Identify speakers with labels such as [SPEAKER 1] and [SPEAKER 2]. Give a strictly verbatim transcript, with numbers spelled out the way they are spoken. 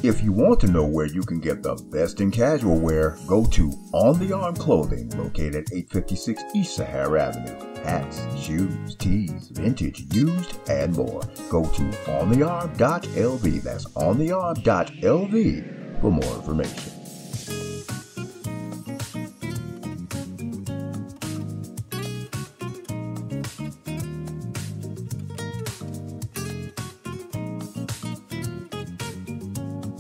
[SPEAKER 1] If you want to know where you can get the best in casual wear, go to On The Arm Clothing, located at eight fifty-six East Sahara Avenue. Hats, shoes, tees, vintage, used, and more. Go to on the arm dot L V. That's on the arm dot L V for more information.